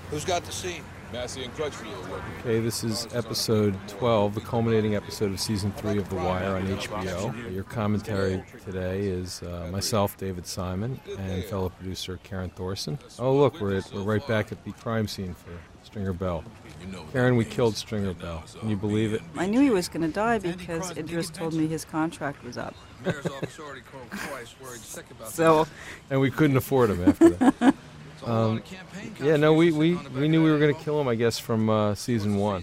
Who's got the scene? Massey and Crutchfield. Okay, this is episode 12, the culminating episode of season 3 of The Wire on HBO. Your commentary today is myself, David Simon, and fellow producer Karen Thorson. Oh, look, we're right back at the crime scene for Stringer Bell. Karen, we killed Stringer Bell. Can you believe it? I knew he was going to die because Idris told me his contract was up. And we couldn't afford him after that. Yeah, no, we knew we were going to kill him, I guess, from season 1.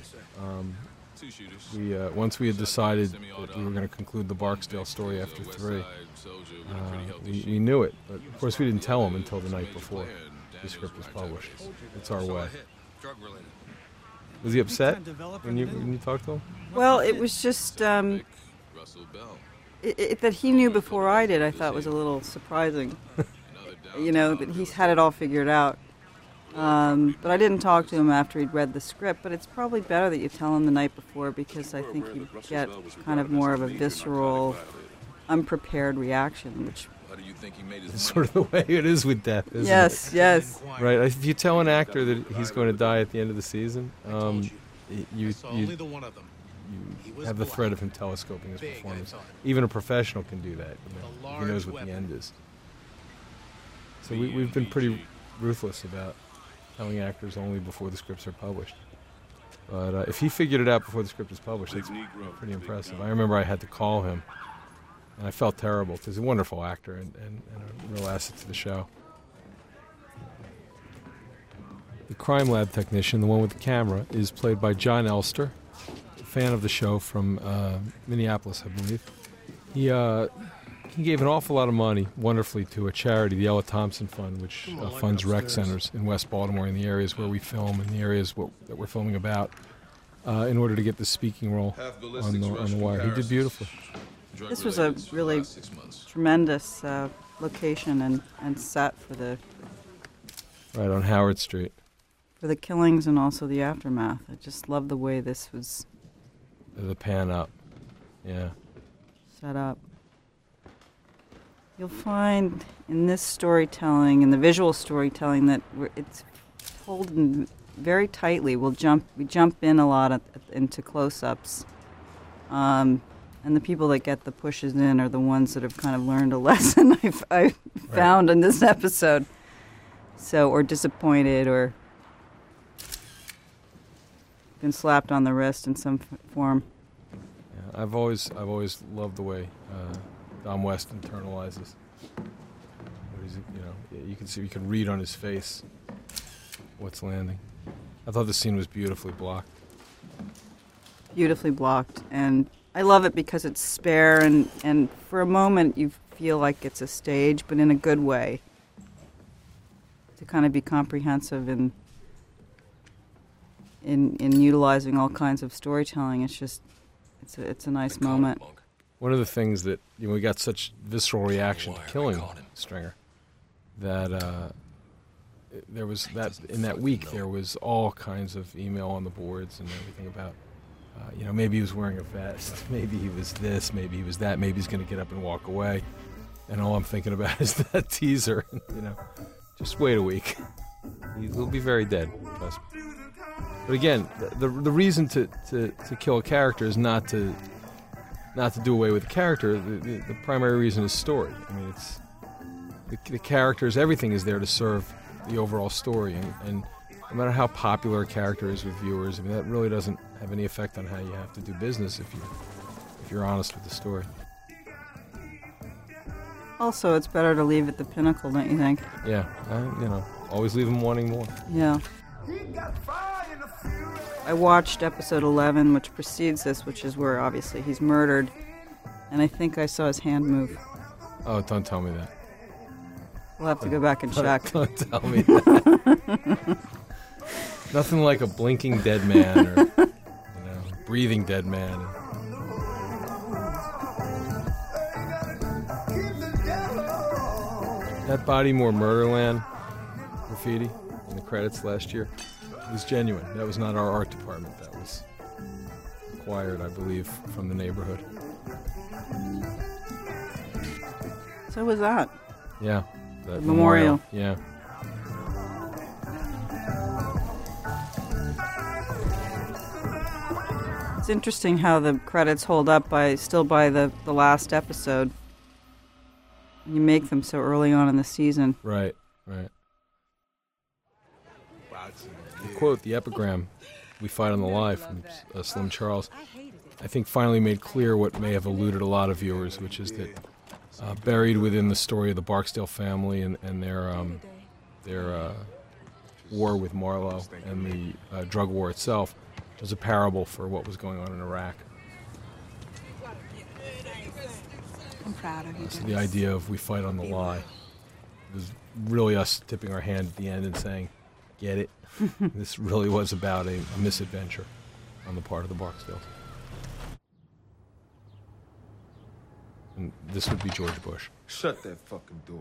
Once we had decided that we were going to conclude the Barksdale story after 3, we knew it. But of course, we didn't tell him until the night before the script was published. It's our way. Was he upset when you talked to him? Well, it was just that he knew before I did. I thought was a little surprising. You know, that he's had it all figured out. But I didn't talk to him after he'd read the script, but it's probably better that you tell him the night before because I think you get kind of more of a visceral, unprepared reaction, which is sort of the way it is with death, isn't it? Yes. Right. If you tell an actor that he's going to die at the end of the season, you have the threat of him telescoping his performance. Even a professional can do that. You know, he knows what the end is. So we've been pretty ruthless about telling actors only before the scripts are published. But if he figured it out before the script was published, it's pretty impressive. I remember I had to call him, and I felt terrible because he's a wonderful actor and a real asset to the show. The crime lab technician, the one with the camera, is played by John Elster, a fan of the show from Minneapolis, I believe. He gave an awful lot of money, wonderfully, to a charity, the Ella Thompson Fund, which funds rec centers in West Baltimore, in the areas where we film and the areas that we're filming about, in order to get the speaking role on the Wire. He did beautifully. This was a really tremendous location and set for the... Right, on Howard Street. For the killings and also the aftermath. I just love the way this was... The pan up, yeah. Set up. You'll find in this storytelling, in the visual storytelling, that it's told in very tightly. We jump in a lot into close-ups, and the people that get the pushes in are the ones that have kind of learned a lesson I found in this episode. So, or disappointed, or been slapped on the wrist in some form. Yeah, I've always loved the way Dom West internalizes. You can read on his face what's landing. I thought the scene was beautifully blocked. Beautifully blocked, and I love it because it's spare, and for a moment you feel like it's a stage, but in a good way. To kind of be comprehensive in utilizing all kinds of storytelling, it's a nice moment. One of the things that we got such visceral reaction to killing Stringer that there was that in that week there was all kinds of email on the boards and everything about maybe he was wearing a vest, maybe he was this, maybe he was that, maybe he's going to get up and walk away, and all I'm thinking about is that teaser. Just wait a week, he'll be very dead. Trust me. But again, the reason to kill a character is not to do away with the character. The primary reason is story. I mean, it's the characters, everything is there to serve the overall story. And no matter how popular a character is with viewers, I mean, that really doesn't have any effect on how you have to do business if you're honest with the story. Also, it's better to leave at the pinnacle, don't you think? Yeah, always leave them wanting more. Yeah. I watched episode 11, which precedes this, which is where obviously he's murdered, and I think I saw his hand move. Oh, don't tell me that. We'll have to go back and check. Don't tell me that. Nothing like a blinking dead man or breathing dead man. That Bodymore Murderland graffiti in the credits last year was genuine. That was not our art department. That was acquired, I believe, from the neighborhood. So was that. Yeah. The memorial. Yeah. It's interesting how the credits hold up by the last episode. You make them so early on in the season. Right. The quote, the epigram, "We fight on the lie" from Slim Charles, I think finally made clear what may have eluded a lot of viewers, which is that buried within the story of the Barksdale family and their war with Marlowe and the drug war itself was a parable for what was going on in Iraq. I'm proud of you. So the idea of we fight on the lie was really us tipping our hand at the end and saying, get it? This really was about a misadventure on the part of the Barksdales. And this would be George Bush. Shut that fucking door.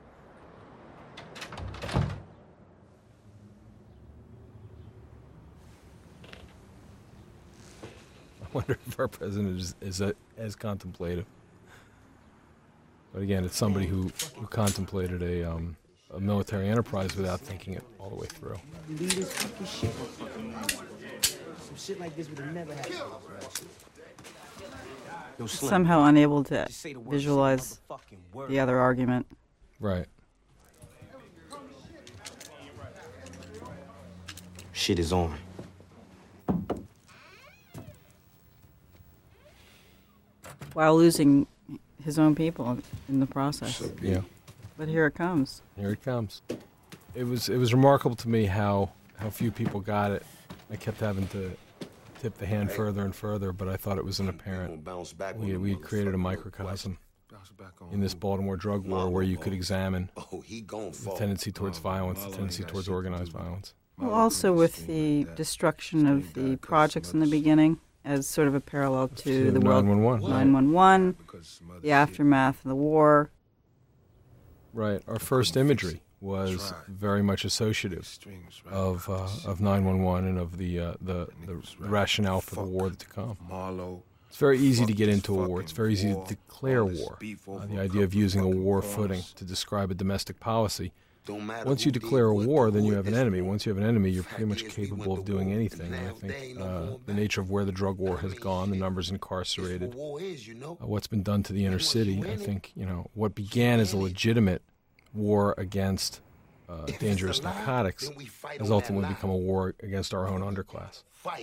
I wonder if our president is as contemplative. But again, it's somebody who contemplated a military enterprise without thinking it all the way through. Some shit like this would have never happened. Somehow unable to visualize the other argument. Right. Shit is on. While losing his own people in the process. Yeah. But here it comes. Here it comes. It was remarkable to me how few people got it. I kept having to tip the hand further and further, but I thought it was an apparent. We had created a microcosm in this Baltimore drug war where you could examine the tendency towards violence, the tendency towards organized violence. Well, also with the destruction of the projects in the beginning as sort of a parallel to the world 911, the aftermath of the war. Right. Our first imagery was very much associative of 911 and of the rationale for the war to come. It's very easy to get into a war. It's very easy to declare war. The idea of using a war footing to describe a domestic policy. Once you declare a war, then you have an enemy. Once you have an enemy, you're pretty much capable of doing anything. And I think the nature of where the drug war has gone, the numbers incarcerated, what's been done to the inner city, I think, what began as a legitimate war against dangerous narcotics has ultimately become a war against our own underclass.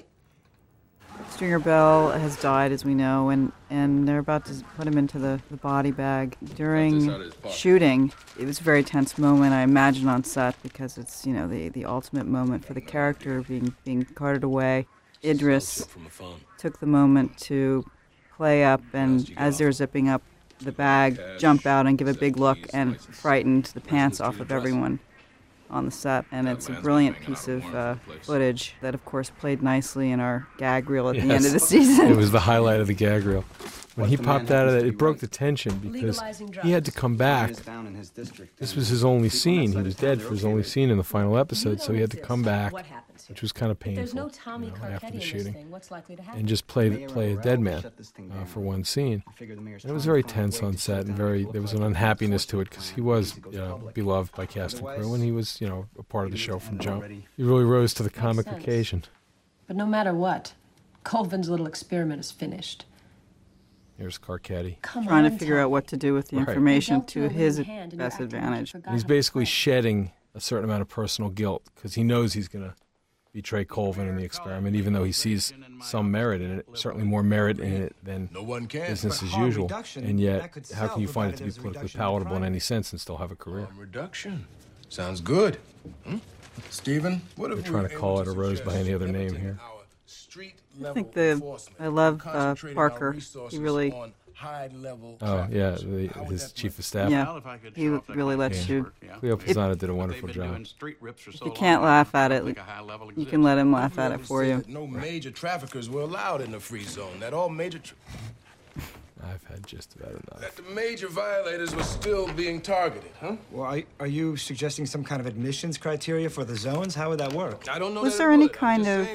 Stringer Bell has died, as we know, and they're about to put him into the body bag. During shooting, it was a very tense moment, I imagine, on set, because it's, the ultimate moment for the character being carted away. Idris took the moment to play up, and as they're zipping up the bag, jump out and give a big look and frightened the pants off of everyone on the set. And it's a brilliant piece of footage that, of course, played nicely in our gag reel at the end of the season. It was the highlight of the gag reel. When he popped out of that, it broke the tension because he had to come back. This was his only scene. He was dead for his only scene in the final episode, so he had to come back, which was kind of painful after the shooting, and just play a dead man for one scene. And it was very tense on set, and there was an unhappiness to it because he was beloved by cast and crew, and he was a part of the show from jump. He really rose to the comic occasion. But no matter what, Colvin's little experiment is finished. Here's Carcetti. Trying to figure out what to do with the information to his best advantage. He's basically shedding a certain amount of personal guilt because he knows he's going to betray Colvin in the experiment, even though he sees some merit in it, certainly more merit in it than business as usual. And yet, how can you find it to be politically palatable in any sense and still have a career? Harm reduction. Sounds good. Stephen, what They're trying to call it a rose by any other name here. I think I love Parker. He really... Oh, yeah, his chief of staff. Yeah, he really lets you... Cleo Pisano did a wonderful job. If you can't laugh at it, you can let him laugh at it for you. No major traffickers were allowed in the free zone. That all major... I've had just about enough. That the major violators were still being targeted, huh? Well, are you suggesting some kind of admissions criteria for the zones? How would that work? I don't know. Was there any kind of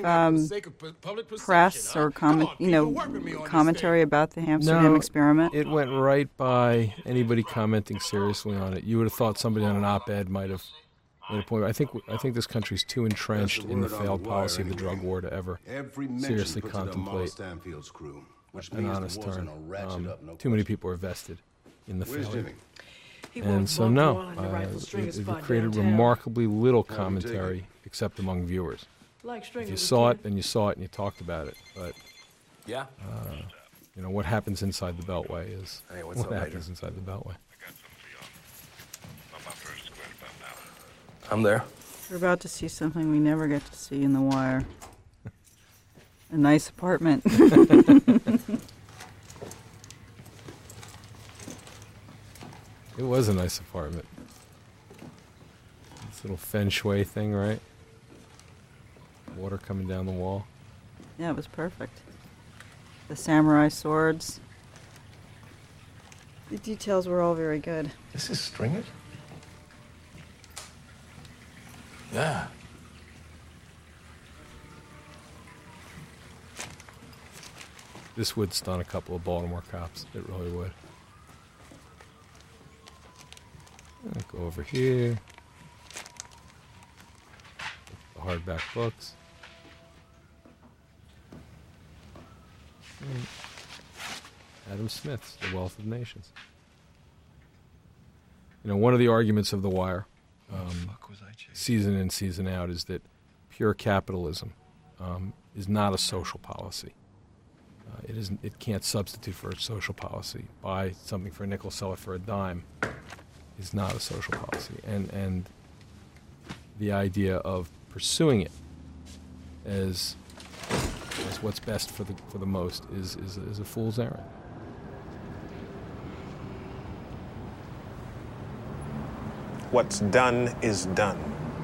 press or commentary about the Amsterdam experiment? It went right by anybody commenting seriously on it. You would have thought somebody on an op-ed might have made a point. I think this country's too entrenched in the failed policy of the drug war to ever seriously contemplate an honest turn. Too many people are vested in the failure. And so, no, it created remarkably little commentary except among viewers. If you saw it, then you saw it and you talked about it. But, you know, what happens inside the Beltway is what happens inside the Beltway. I'm there. We're about to see something we never get to see in The Wire. A nice apartment. It was a nice apartment. This little feng shui thing, right? Water coming down the wall. Yeah, it was perfect. The samurai swords. The details were all very good. This is Stringer? Yeah. This would stun a couple of Baltimore cops. It really would. I'll go over here. The hardback books. Adam Smith's The Wealth of Nations. You know, one of the arguments of The Wire, season in, season out, is that pure capitalism is not a social policy. It can't substitute for a social policy. Buy something for a nickel, sell it for a dime is not a social policy. And the idea of pursuing it as what's best for the most is a fool's errand. What's done is done.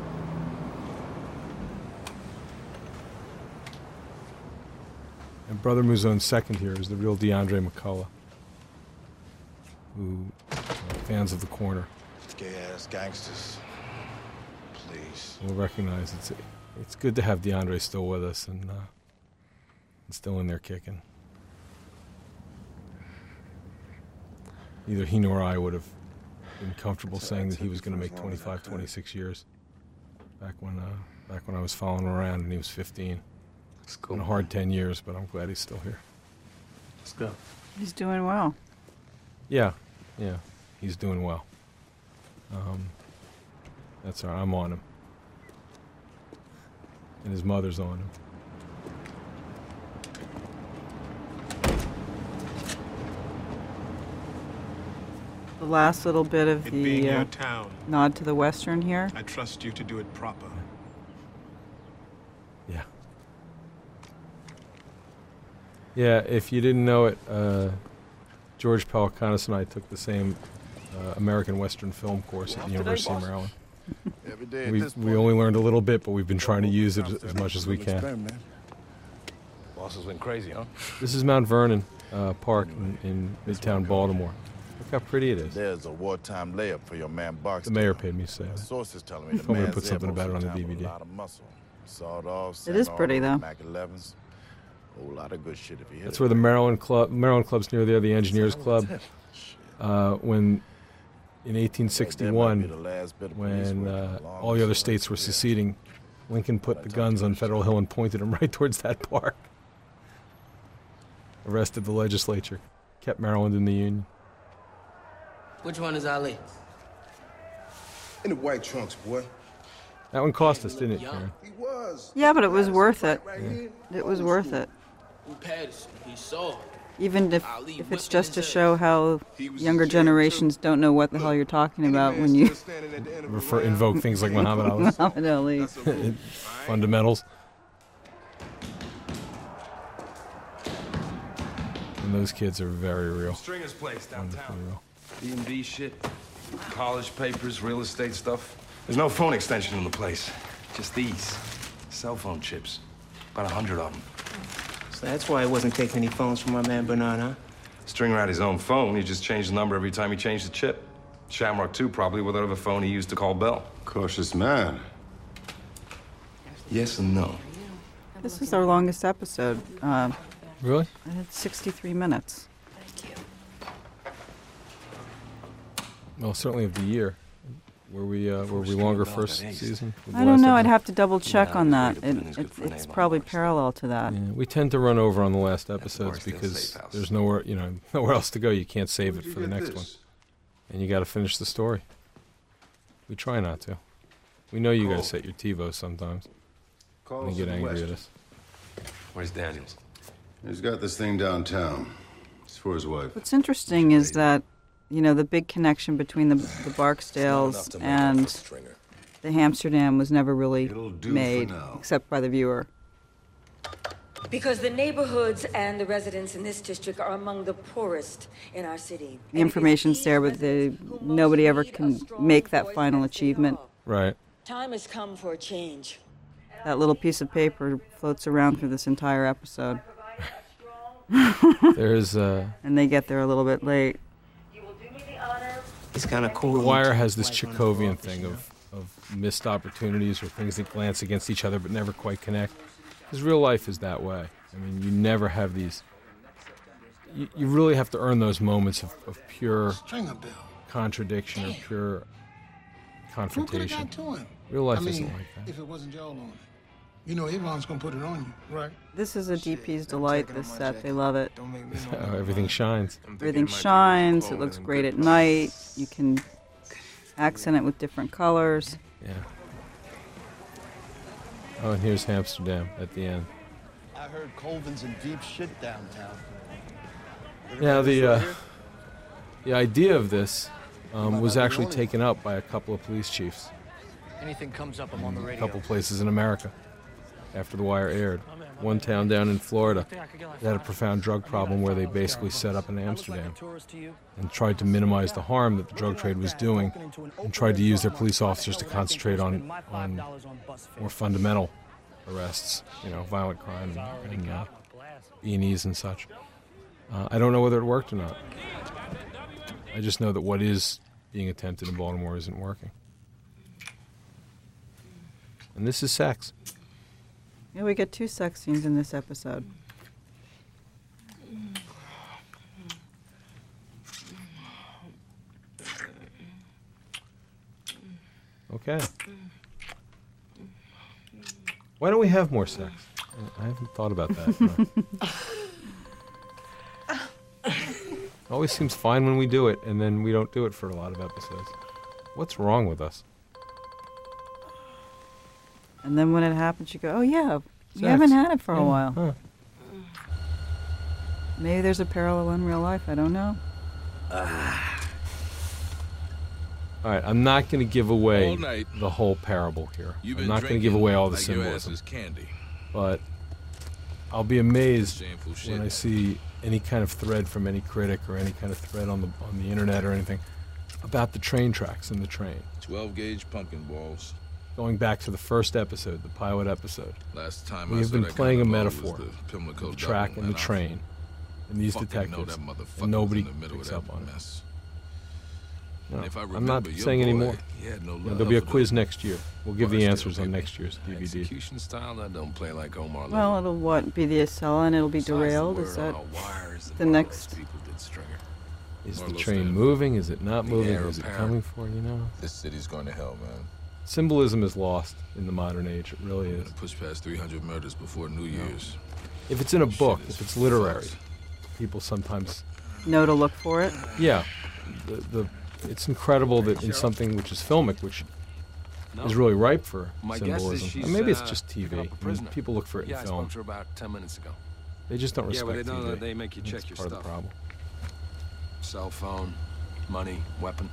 And Brother Muzone's second here is the real DeAndre McCullough, who fans of The Corner Gay-ass gangsters. Please. will recognize it's good to have DeAndre still with us and still in there kicking. Neither he nor I would have been comfortable saying that he was going to make 25, 26 years back when I was following him around and he was 15. It's been a hard 10 years, but I'm glad he's still here. Let's go. He's doing well. Yeah, he's doing well. That's all right. I'm on him. And his mother's on him. The last little bit of It being the your town, nod to the Western here. I trust you to do it proper. Yeah. Yeah, if you didn't know it, George Pelicanis and I took the same American Western film course at the University of Maryland. Every day We only learned a little bit, but we've been trying to use it as much as we can. Boss has been crazy, huh? This is Mount Vernon Park in Midtown Baltimore. Look how pretty it is. There's a wartime layup for your man Barksdale. The mayor paid me to say that. Sources telling me the Told me to man's put something there about it on the most of time with DVD. a lot of muscle. Sawed off, It is sent pretty, all though. over Mac 11s. A whole lot of good shit if you hit That's it. where the Maryland Club's near there, the Engineers Club. When in 1861, when all the other states were seceding, Lincoln put the guns on Federal Hill and pointed them right towards that park. Arrested the legislature, kept Maryland in the Union. Which one is Ali? In the white trunks, boy. That one cost us, didn't it, Karen? He was. Yeah, but it was worth it. Here. It was worth it. Who Patterson? He saw. Even if it's just to show how younger generations don't know what the hell you're talking about when you Invoke things like Muhammad Ali. Muhammad Ali. Fundamentals. And those kids are very real. Stringer's place Wonderfully downtown. real. D&D shit, college papers, real estate stuff. There's no phone extension in the place. Just these cell phone chips. About 100 of them. So that's why he wasn't taking any phones from my man Bernard, huh? Stringer had his own phone. He just changed the number every time he changed the chip. Shamrock, too, probably, with whatever phone he used to call Bell. Cautious man. Yes and no. This was our longest episode. Really? It had 63 minutes. Well, certainly of the year. Were we longer first season? I don't know. I'd have to double check on that. It's probably parallel to that. Yeah, we tend to run over on the last episodes because there's nowhere else to go. You can't save it for the next one, and you got to finish the story. We try not to. We know you got to set your TiVo sometimes. And you get angry at us. Where's Daniels? He's got this thing downtown. It's for his wife. What's interesting is that, the big connection between the Barksdales and the Amsterdam was never really made, except by the viewer. Because the neighborhoods and the residents in this district are among the poorest in our city. The information's there, but nobody ever can make that final achievement. Right. Time has come for a change. That little piece of paper floats around through this entire episode. There's and they get there a little bit late. It's kind of cool. The Wire has this Chekhovian thing of missed opportunities or things that glance against each other but never quite connect. Because real life is that way. I mean, you never have these... You really have to earn those moments of pure contradiction or pure confrontation. Real life isn't like that. If it wasn't y'all on it. Everyone's going to put it on you, right? This is a DP's delight, this set. They love it. Everything shines. Everything shines. It looks great at night. You can accent it with different colors. Yeah. Oh, and here's Amsterdam at the end. I heard Colvin's in deep shit downtown. Now, the idea of this was actually taken up by a couple of police chiefs. Anything comes up, I'm on the radio. A couple places in America after The Wire aired. One town down in Florida that had a profound drug problem where they basically set up in Amsterdam and tried to minimize the harm that the drug trade was doing and tried to use their police officers to concentrate on more fundamental arrests, violent crime and E&Es and such. I don't know whether it worked or not. I just know that what is being attempted in Baltimore isn't working. And this is sex. Yeah, we get 2 sex scenes in this episode. Okay. Why don't we have more sex? I haven't thought about that. It always seems fine when we do it, and then we don't do it for a lot of episodes. What's wrong with us? And then when it happens, you go, oh, yeah, we Sex. haven't had it for a while. Huh. Maybe there's a parallel in real life. I don't know. All right, I'm not going to give away the whole parable here. I'm not going to give away all the symbolism. But I'll be amazed when I see any kind of thread from any critic or any kind of thread on the internet or anything about the train tracks in the train. 12-gauge pumpkin balls. Going back to the first episode, the pilot episode, Last time we I have saw been that playing a kind of metaphor ball was the Pimlico the track double, and the and I train and these fucking know detectives, that motherfucker and nobody was in the middle picks of up that on it. mess. No, And if I I'm not remember, your saying any boy, more. he had no love There'll be a for quiz the next year. We'll give the Barksdale answers on people. next year's DVD. Execution style, that don't play like Omar. Well, it'll be the Acela and it'll be derailed. Is that the next? Is the Marlo train Stanford. moving? Is it not The moving? heir Is it apparent. coming for you? This city's going to hell, man. Symbolism is lost in the modern age. It really is. Push past 300 murders before New Year's. If it's in a book, if it's literary, people sometimes Know to look for it. Yeah, it's incredible that in something which is filmic, which is really ripe for My guess is symbolism. she's, And maybe it's just picking TV. up a prisoner. People look for it Yeah, in I film. spoke to her about 10 minutes ago. They just don't Yeah, respect but they don't know TV. they make you check That's your part stuff. of the problem. Cell phone, money, weapon.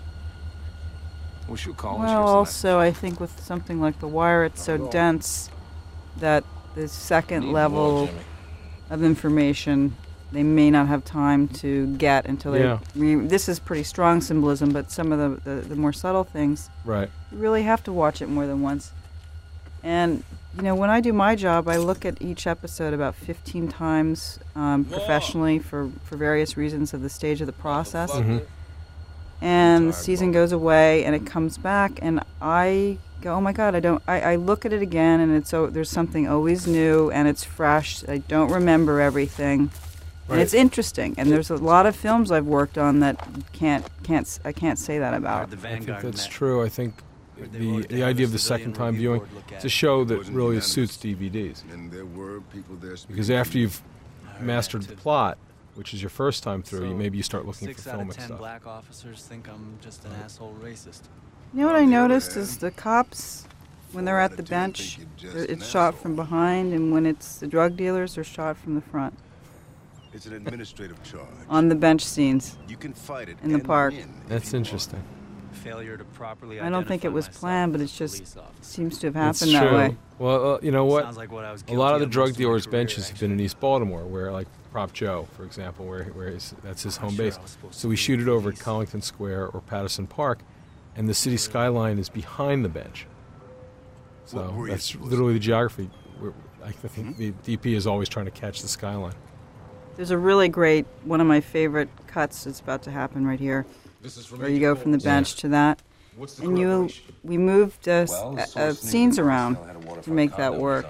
We should call when she Well, gets the also, I think with something like The Wire, it's so dense that the second level of information they may not have time to get until they. Yeah. This is pretty strong symbolism, but some of the more subtle things, Right. you really have to watch it more than once. And when I do my job, I look at each episode about 15 times professionally for various reasons of the stage of the process. Mhm. And the season goes away, and it comes back, and I go, oh my God, I look at it again, and there's something always new, and it's fresh. I don't remember everything. And Right. it's interesting, and there's a lot of films I've worked on that I can't say that about. I think that's true. I think the idea of the second time viewing. It's a show that really suits DVDs. And there were people there Because after you've mastered the plot, which is your first time through, maybe you start looking for 6 out of filmic 10 stuff. black officers think I'm just an asshole racist. You know what I noticed is the cops, when they're at the bench, it's shot from behind, and when it's the drug dealers, they're shot from the front. It's an administrative charge. On the bench scenes. You can fight it in the park. That's interesting. Failure to properly I don't think it was planned, but it just seems to have happened It's that true. way. Well, you know what? Sounds like what I was A lot of the guilty of drug most of my dealers' career, benches have been in East Baltimore, where like Prop Joe, for example, that's his home base. So we shoot it over at Collington Square or Patterson Park, and the city skyline is behind the bench. So that's literally the geography. I think the DP is always trying to catch the skyline. There's a really great, one of my favorite cuts that's about to happen right here, where you go from the bench to that. And we moved scenes around to make that work.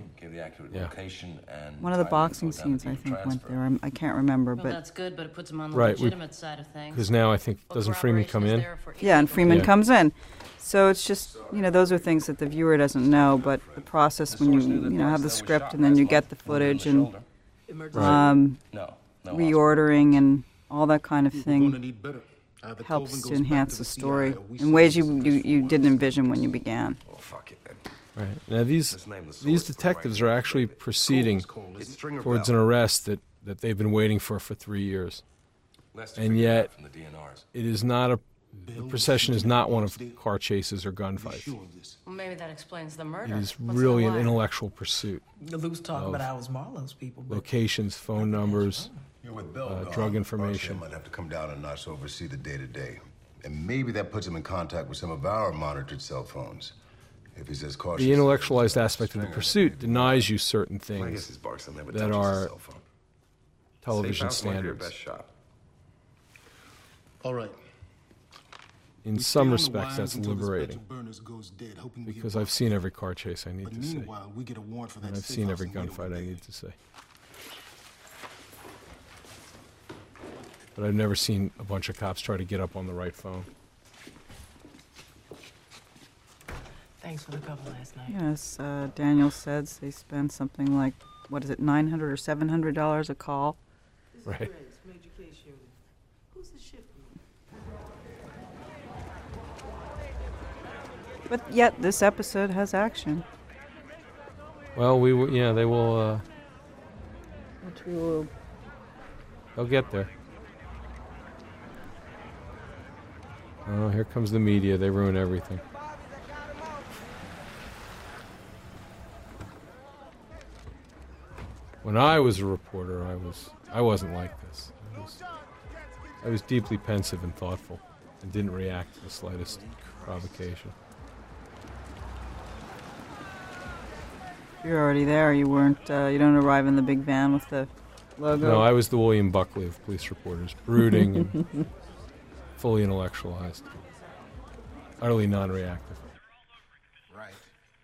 One of the boxing scenes, I think, went there. I can't remember, Well, but that's good, but it puts him on the Right, legitimate side of things. Because now I think, doesn't Freeman come in? yeah, and Freeman Yeah. comes in. So it's just, those are things that the viewer doesn't know, but the process when you have the script and then you get the footage and reordering and all that kind of thing helps to enhance the story in ways you didn't envision when you began. Right. Now these detectives are actually proceeding towards an arrest that they've been waiting for 3 years. And yet it is not the procession is not one of car chases or gunfights. Well, maybe that explains the murder. It is What's really the an why? intellectual pursuit. Lou's talking of about I was Marlowe's people. But locations, phone numbers, With Bill, drug information. might have to come down a notch to oversee the day-to-day. And maybe that puts him in contact with some of our monitored cell phones. If he's as cautious. The intellectualized aspect of the pursuit denies you certain I guess things his Barks never that touches his are cell phone. television Safe house might be your standards. best shot. All right. In some respects, that's liberating. Because I've seen every car chase I need to see. We get a warrant for that And I've safe seen house every in Wheeler gunfight I Bay. need to see. But I've never seen a bunch of cops try to get up on the right phone. Thanks for the cover last night. Yes, Daniel says they spend something like, what is it, $900 or $700 a call? Right. But yet, this episode has action. Well, they will, Which we will. they'll get there. Oh, here comes the media. They ruin everything. When I was a reporter, I wasn't like this. I was deeply pensive and thoughtful and didn't react to the slightest provocation. You're already there. You weren't. You don't arrive in the big van with the logo. No, I was the William Buckley of police reporters, brooding and fully intellectualized, utterly non-reactive. Right.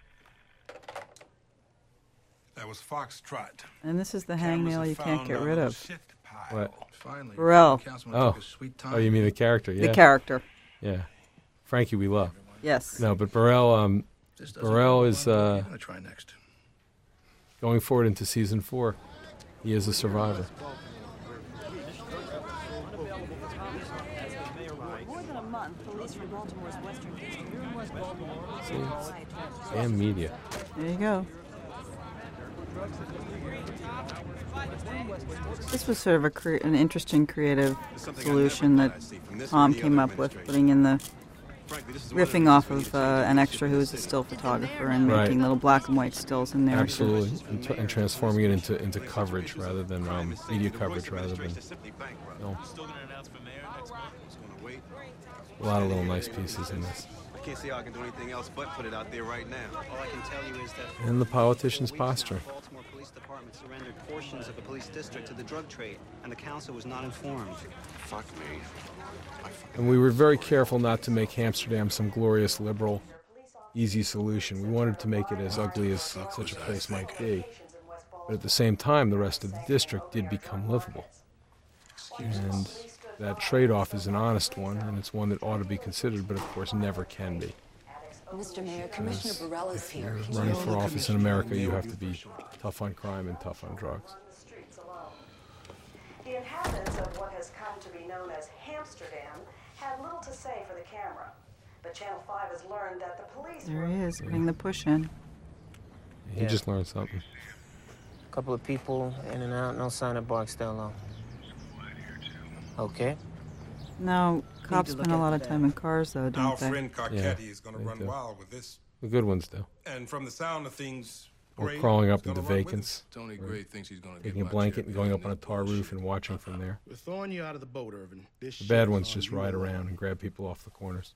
That was Foxtrot. And this is the hangnail you can't get rid of. What? Finally, Burrell. Oh, you mean the character? Yeah. The character. Yeah, Frankie, we love. Yes. No, but Burrell. Burrell is I'm gonna try next. going forward into season 4. He is a survivor. More than a month, police from Baltimore's Western District. See, damn media. There you go. This was sort of an interesting creative solution that Tom came up with, putting in the riffing off of an extra who is a still photographer and making little black and white stills in there. Absolutely, and transforming it into coverage rather than media coverage rather than film. A lot of little nice pieces in this. I can't see how I can do anything else but put it out there right now. All I can tell you is that And the politician's posturing. the Baltimore Police Department surrendered portions of the police district to the drug trade, and the council was not informed. Fuck me. And we were very careful not to make Amsterdam some glorious liberal, easy solution. We wanted to make it as ugly as such a place might be. But at the same time, the rest of the district did become livable. And that trade-off is an honest one, and it's one that ought to be considered, but of course never can be. Mr. Mayor, Commissioner Burrell is here. If you're running for office in America, you have to be tough on crime and tough on drugs. The inhabitants of what has come to be known as Hamsterdam had little to say for the camera. But Channel 5 has learned that the police There he is, putting the push in. He just learned something. A couple of people in and out, no sign of Barksdale, though. Okay. No, cops spend a lot of time in cars, though, don't Our they? friend Carcetti is going to run wild with this. The good ones do. And from the sound of things, Or Gray crawling up is into gonna run with vacants. Tony Gray thinks he's going to Taking a blanket and going up on a tar roof and watching from there. We're throwing you out of the boat, Irvin. This The ship bad is ones on just you ride alone. around and grab people off the corners.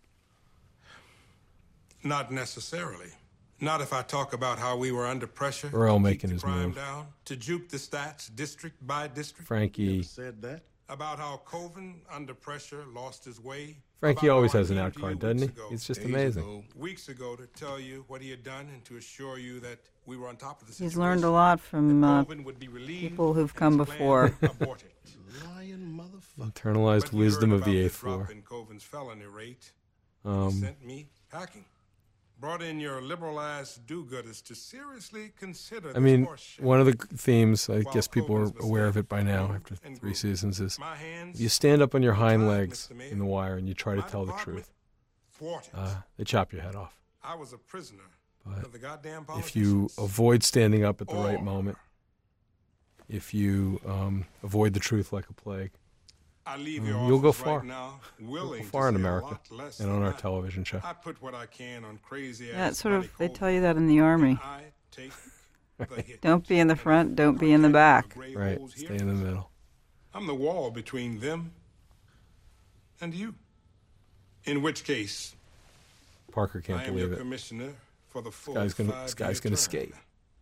Not necessarily. Not if I talk about how we were under pressure Earl to keep making the his crime move. down, to juke the stats district by district. Frankie. Said that. About how Coven, under pressure, lost his way. Frankie About always how I has an came out to card, you doesn't he? weeks ago. He's just Days amazing. ago, weeks ago to tell you what he had done and to assure you that we were on top of the situation. He's learned a lot from Coven would be relieved people who've come before. Lying motherfucker. Internalized But he wisdom heard of the about eighth drop floor. in Coven's felony rate. He sent me packing. Brought in your liberal-ass do-gooders to seriously consider I this mean, horse shit. one of the themes, I While guess people are Coven's aware of it by now after 3 seasons, is you stand up on your hind legs in the wire and you try to tell the truth. They chop your head off. I was a prisoner But of the goddamn if you avoid standing up at the right Or- moment, if you avoid the truth like a plague, I leave your you'll go office far. right now, You'll willing go far in to say a America lot less and than on our that. television show. I put what I can on crazy Yeah, it's ass sort of, money they tell you that in the Army. I take the hit. Don't be in the front, don't be in the back. Right, stay in the middle. I'm the wall between them and you. In which case, Parker can't I am believe your it. commissioner for the full This guy's 5-year gonna term. skate.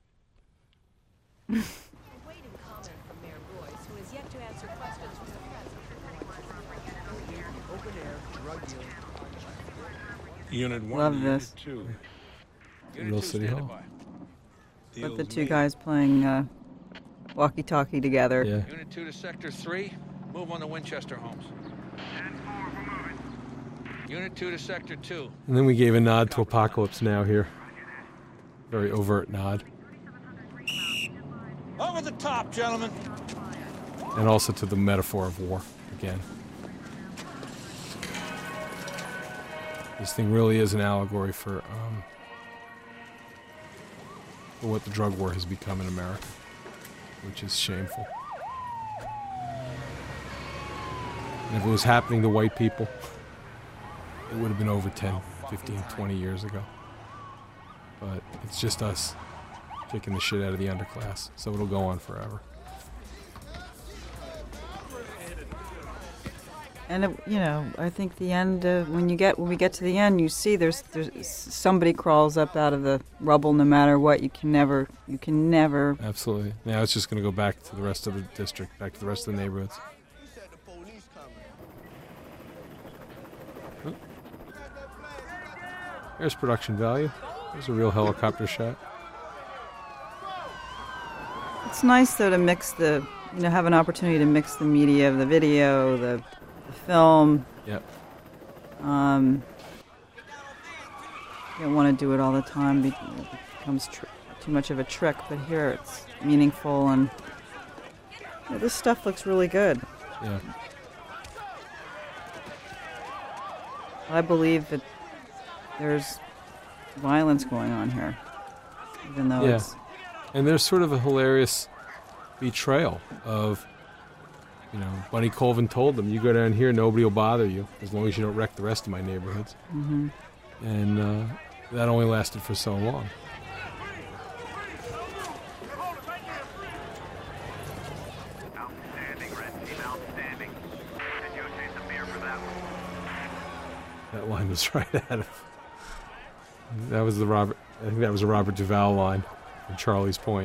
Unit 1, Love Unit this. 2. Real City Hall. But the two guys playing walkie-talkie together. Yeah. Unit 2 to Sector 3. Move on the Winchester homes. Unit 2 to Sector 2. And then we gave a nod to Apocalypse Now here. Very overt nod. Over the top, gentlemen. And also to the metaphor of war, again. This thing really is an allegory for what the drug war has become in America, which is shameful. And if it was happening to white people, it would have been over 10, 15, 20 years ago. But it's just us kicking the shit out of the underclass, so it'll go on forever. And I think the end when we get to the end, you see there's somebody crawls up out of the rubble. No matter what, you can never. Absolutely. Now it's just going to go back to the rest of the district, back to the rest of the neighborhoods. Oh. There's production value. There's a real helicopter shot. It's nice though to mix have an opportunity to mix the media of the video, the film. Yep. You don't want to do it all the time. It becomes too much of a trick. But here it's meaningful, and this stuff looks really good. Yeah. I believe that there's violence going on here, even though it's. And there's sort of a hilarious betrayal of, Bunny Colvin told them, you go down here, nobody will bother you, as long as you don't wreck the rest of my neighborhoods. Mm-hmm. And that only lasted for so long. That line was right out of. That was I think that was a Robert Duvall line from Charlie's Point.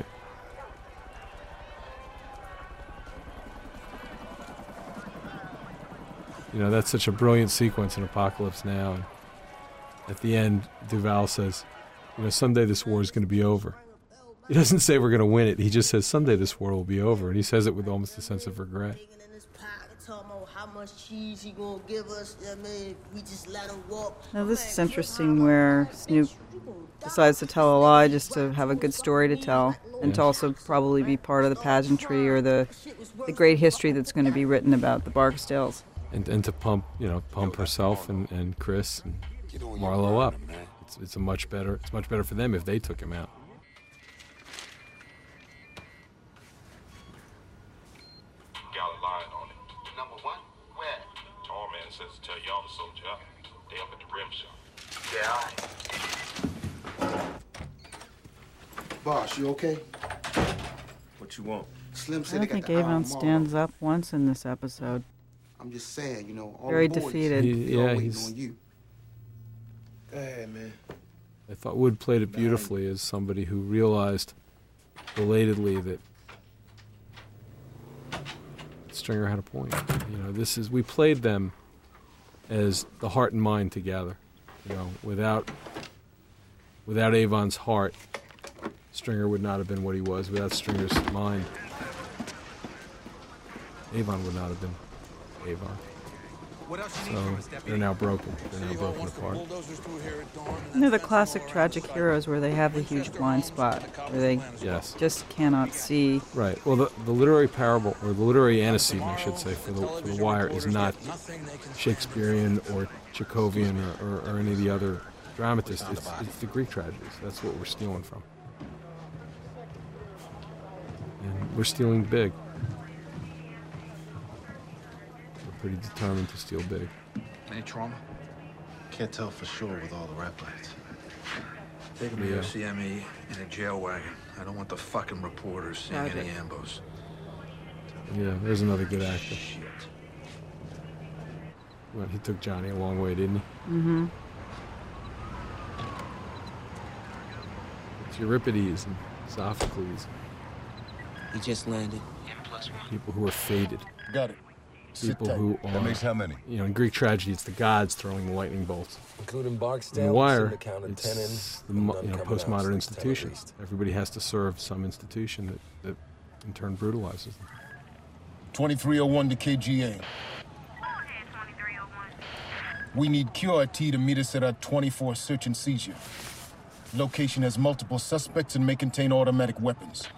That's such a brilliant sequence in Apocalypse Now. And at the end, Duvall says, someday this war is going to be over. He doesn't say we're going to win it. He just says, someday this war will be over. And he says it with almost a sense of regret. how much cheese he gonna give us. I mean, if we just let him walk. Now this is interesting where Snoop decides to tell a lie just to have a good story to tell, and to also probably be part of the pageantry or the great history that's going to be written about the Barksdales. And to pump herself and Chris and Marlo up. It's much better for them if they took him out. Got a line on it. Number one? Where? Tall man says to tell y'all to soldier up. They up at the rim shop. Yeah. Boss, you okay? What you want? Slim I said don't they got think the Avon Marlo. stands up once in this episode. I'm just saying, you know, all Very the boys, defeated. they all waiting he's- on you. Go ahead, man. I thought Wood played it beautifully as somebody who realized belatedly that Stringer had a point. You know, we played them as the heart and mind together. You know, without Avon's heart, Stringer would not have been what he was. Without Stringer's mind, Avon would not have been Avon. So they're now broken. They're now broken apart. And they're the classic tragic heroes where they have the huge blind spot, where they just cannot see. Right. Well, the literary parable, or the literary antecedent, I should say, for the Wire is not Shakespearean or Chekhovian or any of the other dramatists. It's the Greek tragedies. That's what we're stealing from. And we're stealing big. We're pretty determined to steal big. Any trauma? Can't tell for sure with all the rap lights. Take him to your CME in a jail wagon. I don't want the fucking reporters seeing Okay. any ambos. Yeah, there's another good actor. Well, he took Johnny a long way, didn't he? Mm-hmm. It's Euripides and Sophocles. He just landed. People who are fated. Got it. People who are. That makes how many? You know, in Greek tragedy, it's the gods throwing the lightning bolts. Including Barksdale. In The Wire, seem to count it's 10 in, the none coming out, postmodern 10 at institution. least. Everybody has to serve some institution that in turn brutalizes them. 2301 to KGA. We need QRT to meet us at our 24 search and seizure. Location has multiple suspects and may contain automatic weapons.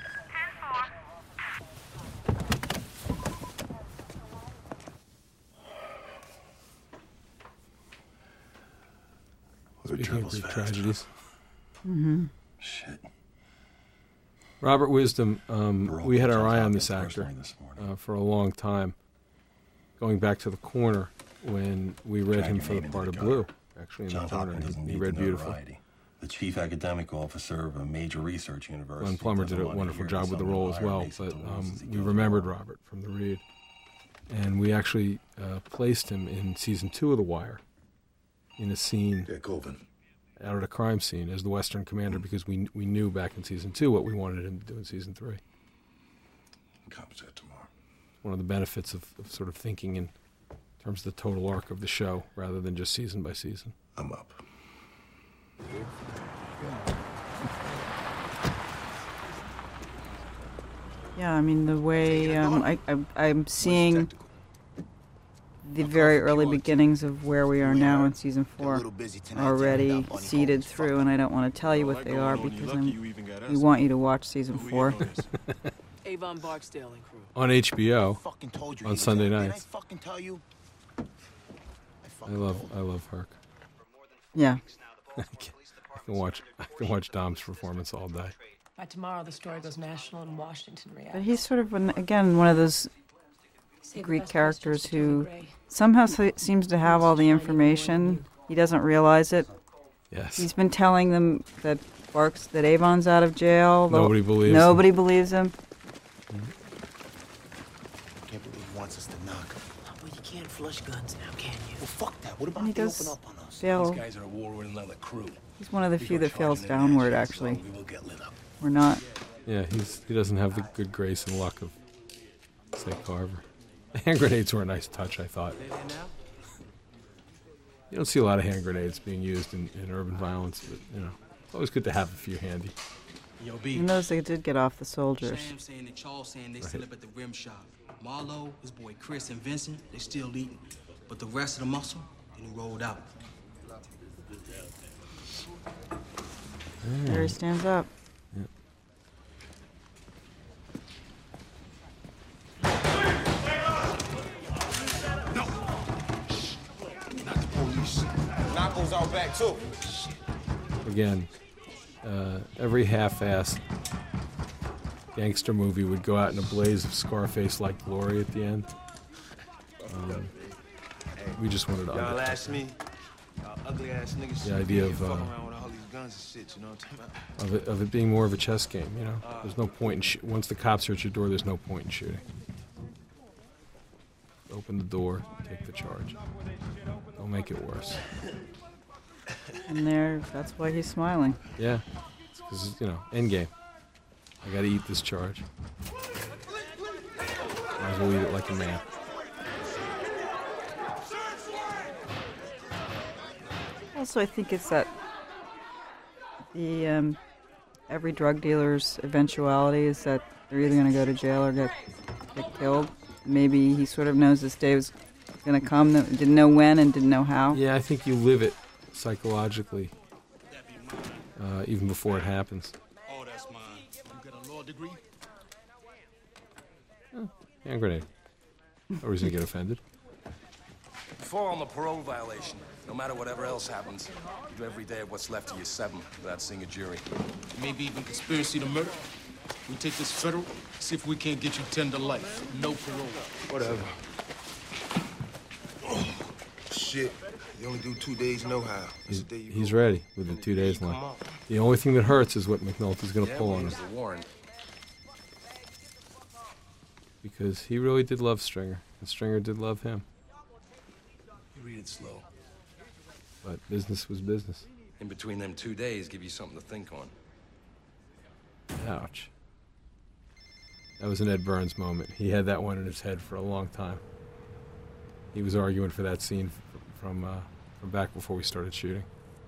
Speaking of Greek tragedies. Mm-hmm. Shit. Robert Wisdom, we had our eye on this actor for a long time, going back to The Corner when we read him for the part of Blue, actually in The Corner. He read beautifully. The chief academic officer of a major research university. Glenn Plummer did a wonderful job with the role as well, but we remembered Robert from the read. And we actually placed him in season 2 of The Wire in a scene out at a crime scene as the Western commander because we knew back in season 2 what we wanted him to do in season 3. Compensate tomorrow. One of the benefits of sort of thinking in terms of the total arc of the show rather than just season by season. I'm up. Yeah, I mean, the way I'm seeing the very early beginnings of where we are now in season 4 already seeded through, and I don't want to tell you what they are because we want you to watch season 4. Avon Barksdale and crew. On HBO on Sunday nights. I love Herc. Yeah. I can watch Dom's performance all day. By tomorrow, the story goes national and Washington reacts. But he's sort of, again, one of those Greek characters who somehow seems to have all the information. He doesn't realize it. Yes. He's been telling them that Avon's out of jail. Nobody believes Nobody believes him. I can't believe he wants us to knock. Well, you can't flush guns now, can you? Well, fuck that. What And about he if they does open up on us? fail. These guys are at war with another crew. He's one of the few that fails downward, actually. We're not. Yeah, he doesn't have the good grace and luck of, say, Carver. Hand grenades were a nice touch, I thought. You don't see a lot of hand grenades being used in urban violence, but, you know, it's always good to have a few handy. You notice they did get off the soldiers. Sam saying that y'all saying they still up at the rim shop. Marlo, his boy Chris, and Vincent, they still eating. But the rest of the muscle, they done rolled out. There he stands up. Yep. No! Not the police. Knuckles out back, too. Again, every half-assed gangster movie would go out in a blaze of Scarface-like glory at the end. We just wanted to Y'all undercut ask me, y'all ugly ass niggas. the idea of fucking around with all these guns and shit, you know what I'm talking about? of it being more of a chess game. You know, there's no point in once the cops are at your door. There's no point in shooting. Open the door, take the charge. Don't make it worse. And that's why he's smiling. Yeah, because end game. I got to eat this charge. Might as well eat it like a man. Also, I think it's that the every drug dealer's eventuality is that they're either going to go to jail or get killed. Maybe he sort of knows this day was going to come, didn't know when and didn't know how. Yeah, I think you live it psychologically, even before it happens. Oh, that's mine. You got a law degree? Hand grenade. No reason to get offended. Fall on the parole violation. No matter whatever else happens, you do every day of what's left of your 7 without seeing a jury. Maybe even conspiracy to murder. We take this federal, see if we can't get you 10 to life. No parole. Whatever. Oh, shit. You only do 2 days, no how. He's ready with the 2 days line. The only thing that hurts is what McNulty's going to pull on him. Because he really did love Stringer, and Stringer did love him. You read it slow. But business was business. In between them 2 days, give you something to think on. Ouch. That was an Ed Burns moment. He had that one in his head for a long time. He was arguing for that scene from back before we started shooting.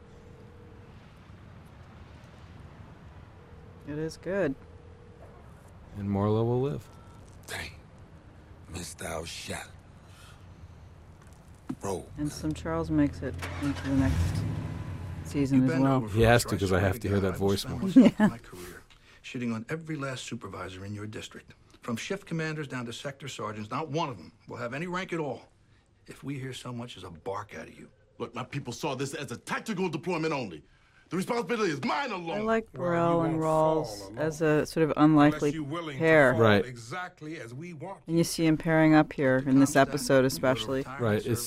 It is good. And Marlo will live. Dang. Missed our shot. Bro. And some Charles makes it into the next season as well. He has to, because I have to hear that voice more. My career, shitting on every last supervisor in your district, from shift commanders down to sector sergeants. Not one of them will have any rank at all if we hear so much as a bark out of you. Look, my people saw this as a tactical deployment only. The responsibility is mine alone. I like Burrell and Rawls as a sort of unlikely pair. Right. Exactly as we want. And you see him pairing up here in this episode especially. Right, it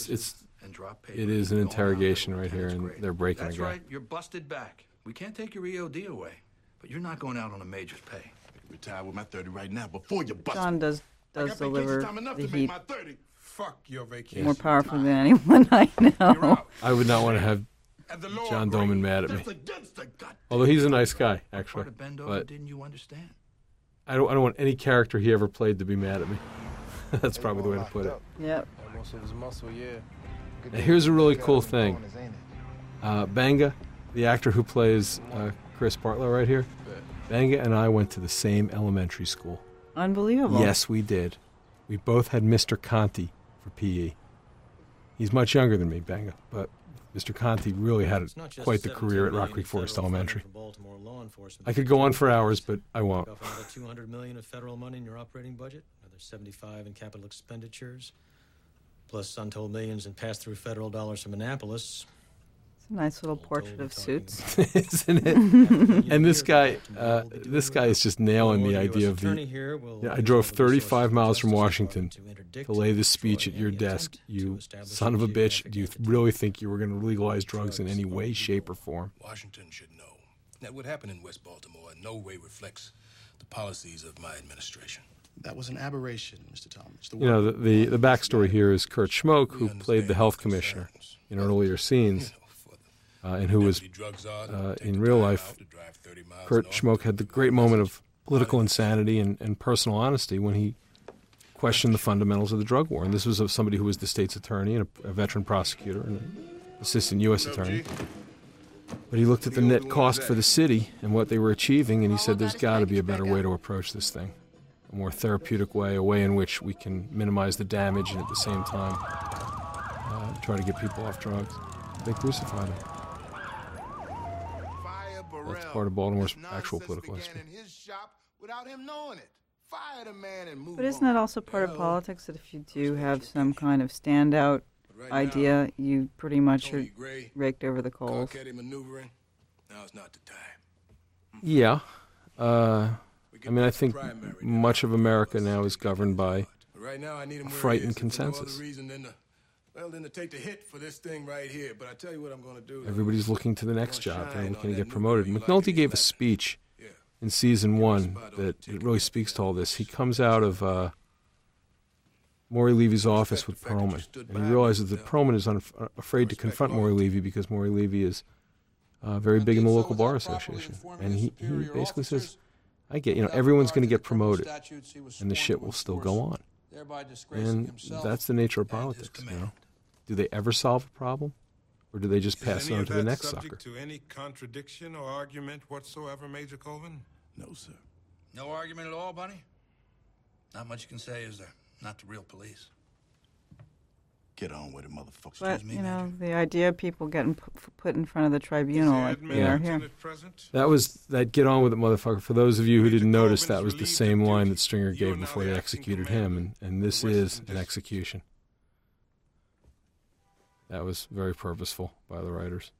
is an interrogation right here, and they're breaking That's a guy. right, you're busted back. We can't take your EOD away, but you're not going out on a major's pay. I can retire with my 30 right now before you bust. John does deliver the heat Fuck your vacation. more powerfully than anyone I know. I would not want to have John Doman mad at me. Although he's a nice guy, actually. But Didn't you understand? I don't want any character he ever played to be mad at me. That's probably the way to put it. Yep. Most of his muscle, yeah. Now, here's a really cool thing. Banga, the actor who plays Chris Bartlow right here, Banga and I went to the same elementary school. Unbelievable. Yes, we did. We both had Mr. Conti for PE. He's much younger than me, Banga, but Mr. Conti really had quite the career at Rock Creek Forest Elementary. I could go on for hours, but I won't. Another $200 million of federal money in your operating budget, another $75 in capital expenditures, plus untold millions in pass-through federal dollars from Annapolis. It's a nice little portrait of Suits. Isn't it? And this guy is just nailing the idea of the. I drove 35 miles from Washington to lay this speech at your desk. You son of a bitch! Do you really think you were going to legalize drugs in any way, shape, or form? Washington should know that what happened in West Baltimore in no way reflects the policies of my administration. That was an aberration, Mr. Talmadge. You know, the backstory here is Kurt Schmoke, who played the health commissioner in earlier scenes. And who was, in real life, Kurt Schmoke had the great moment of political insanity and personal honesty when he questioned the fundamentals of the drug war. And this was of somebody who was the state's attorney and a veteran prosecutor and an assistant U.S. attorney. But he looked at the net cost for the city and what they were achieving, and he said there's got to be a better way to approach this thing. a more therapeutic way, a way in which we can minimize the damage and at the same time try to get people off drugs. They crucified him. That's part of Baltimore's actual political history. Without him knowing it. Fire the man and move But isn't that also part of politics, that if you do have some kind of standout idea, you pretty much are raked over the coals? Now's not the time. Yeah. I mean, I think much of America now is governed by a frightened consensus. Then to take the hit for this thing right here. But I tell you what I'm going to do. Everybody's looking to the next job. They're looking to get promoted. McNulty gave a speech in season 1 that really speaks to all this. He comes out of Maury Levy's office with Perlman, and he realizes that Perlman is afraid to confront Maury Levy because Maury Levy is very big in the local bar association. And he basically says, I get, everyone's going to get promoted, and the shit will still go on. And that's the nature of politics, Do they ever solve a problem, or do they just pass it on to the next sucker? Subject to any contradiction or argument whatsoever, Major Colvin? No, sir. No argument at all, Bunny? Not much you can say, is there? Not the real police. Get on with it, motherfucker. But, the idea of people getting put in front of the tribunal like they are here. That get on with it, motherfucker. For those of you who didn't notice, that was the same line that Stringer gave before they executed him, and this is an execution. That was very purposeful by the writers.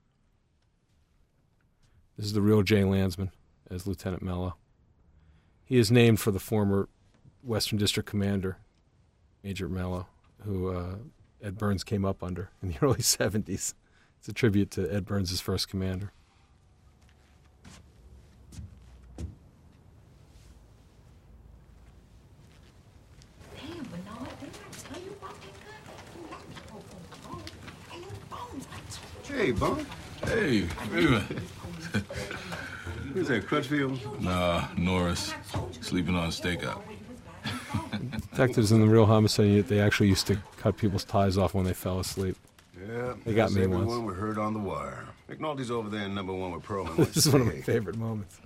This is the real Jay Landsman as Lieutenant Mello. He is named for the former Western District Commander, Major Mello, who Ed Burns came up under in the early 70s. It's a tribute to Ed Burns' first commander. Damn, Bernard, didn't I tell you about that guy? Hey, Bunk. Hey, Raven. Who's that, Crutchfield? Nah, Norris. Sleeping on stakeout. Detectives in the real homicide unit, they actually used to cut people's ties off when they fell asleep. Yeah, they got me once. Everyone we heard on the wire. McNulty's over there in number 1 with Perlman. This is one of my favorite moments.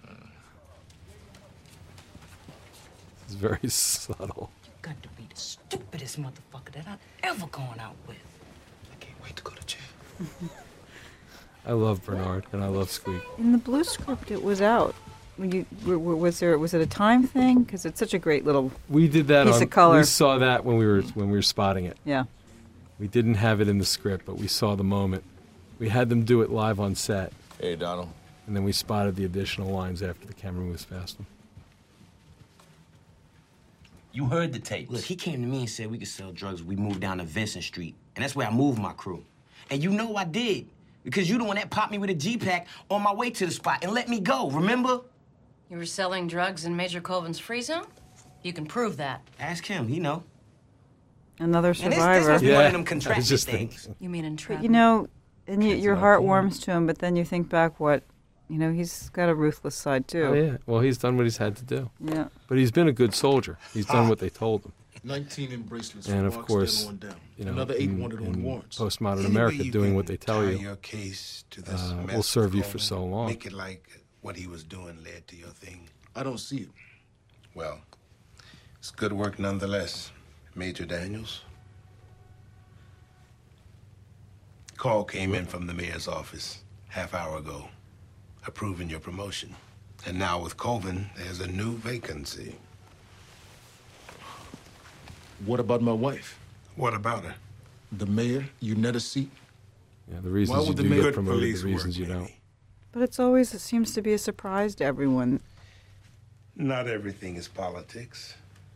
It's very subtle. You got to be the stupidest motherfucker that I've ever gone out with. I can't wait to go to jail. I love Bernard and I love Squeak. In the blue script, it was out. Was it a time thing? Because it's such a great little we did that piece of color. We saw that when we were spotting it. Yeah. We didn't have it in the script, but we saw the moment. We had them do it live on set. Hey, Donald. And then we spotted the additional lines after the camera moves past them. You heard the tapes. Look, he came to me and said we could sell drugs. We moved down to Vincent Street, and that's where I moved my crew. And you know I did, because you the one that popped me with a G-Pack on my way to the spot and let me go, remember? You were selling drugs in Major Colvin's free zone? You can prove that. Ask him, he know. Another survivor. This was one of them contracted things. You mean entrapment? But, and your heart warms to him, but then you think back he's got a ruthless side, too. Oh, yeah. Well, he's done what he's had to do. Yeah. But he's been a good soldier. He's done what they told him. 19 in bracelets. And, of course, another 8 wanted on warrants. Postmodern America, doing what they tell you your case to this will serve you for so long. Make it like what he was doing led to your thing. I don't see it. Well, it's good work nonetheless, Major Daniels. Call came in from the mayor's office half-hour ago, approving your promotion. And now with Colvin, there's a new vacancy. What about my wife? What about her? The mayor, you net a seat? Yeah, the reasons you do get promoted, the reasons you don't. But it seems to be a surprise to everyone. Not everything is politics.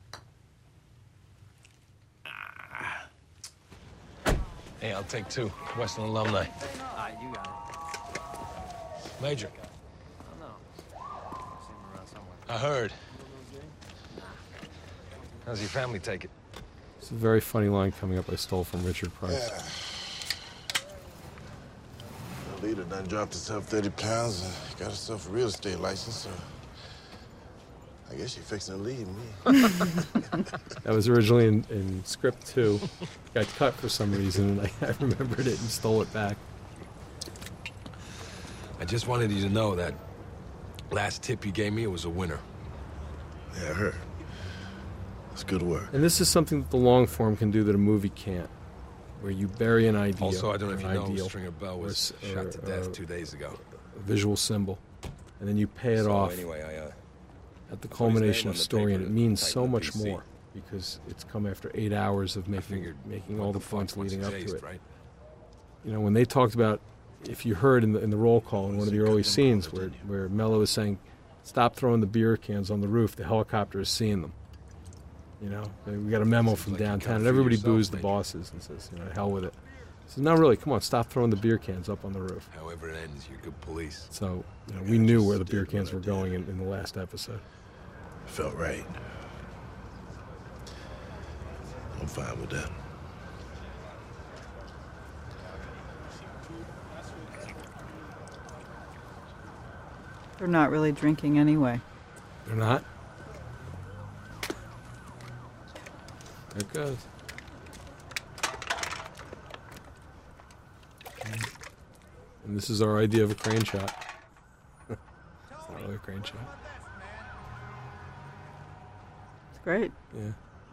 Hey, I'll take 2. Western alumni. You got it. Major. I don't know. I heard. How's your family take it? It's a very funny line coming up I stole from Richard Price. The leader done dropped herself 30 pounds and got herself a real estate license, so I guess she's fixing to leave me. That was originally in script 2. Got cut for some reason, and I remembered it and stole it back. I just wanted you to know that last tip you gave me was a winner. Yeah, I heard. It's good work. And this is something that the long form can do that a movie can't, where you bury an idea. Also, I don't know if an you know, ideal, Stringer Bell was or shot to death 2 days ago. A visual symbol, and then you pay it off Anyway, at the saw his culmination name of on the story, and paper it means titled so much BC. more because it's come after 8 hours of making all the points leading up to it. Right? You know, when they talked about, if you heard in the roll call in one of the early scenes where Mello is saying, "Stop throwing the beer cans on the roof. The helicopter is seeing them." You know, we got a memo from downtown, and everybody boos the bosses and says, "You know, hell with it." He says, "No, really, come on, stop throwing the beer cans up on the roof." However it ends, you're good police. So, you know, we knew where the beer cans were going in the last episode. Felt right. I'm fine with that. They're not really drinking anyway. They're not? There it goes. And this is our idea of a crane shot. It's not really a crane shot. It's great. Yeah.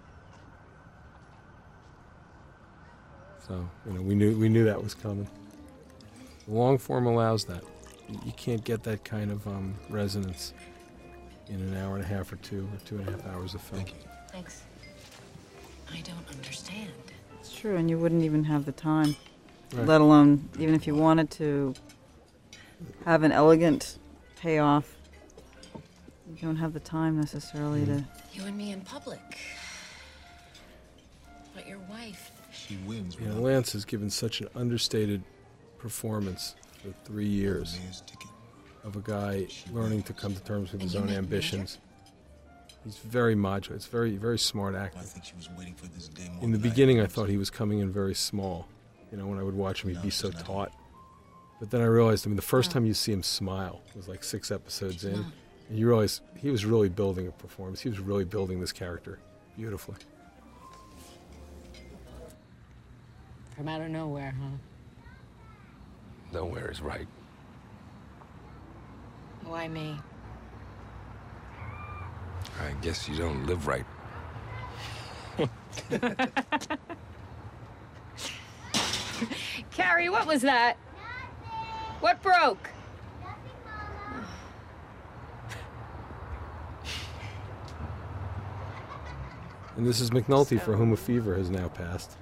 So, you know, we knew that was coming. The long form allows that. You can't get that kind of resonance in an hour and a half or 2.5 hours of film. Thanks. I don't understand. It's true, and you wouldn't even have the time, Right. let alone even if you wanted to have an elegant payoff. You don't have the time necessarily to. You and me in public. But your wife. She wins. You know, Lance has given such an understated performance for 3 years of a guy learning to come to terms with his own ambitions. He's very modular. It's very, very smart acting. I think she was waiting for this day more In the than I beginning, I thought he was coming in very small. You know, when I would watch him, he'd be so taut. But then I realized, I mean, the first time you see him smile was like 6 episodes in. And you realize he was really building a performance. He was really building this character beautifully. From out of nowhere, huh? Nowhere is right. Why me? I guess you don't live right. Carrie, what was that? What broke? And this is McNulty, for whom a fever has now passed.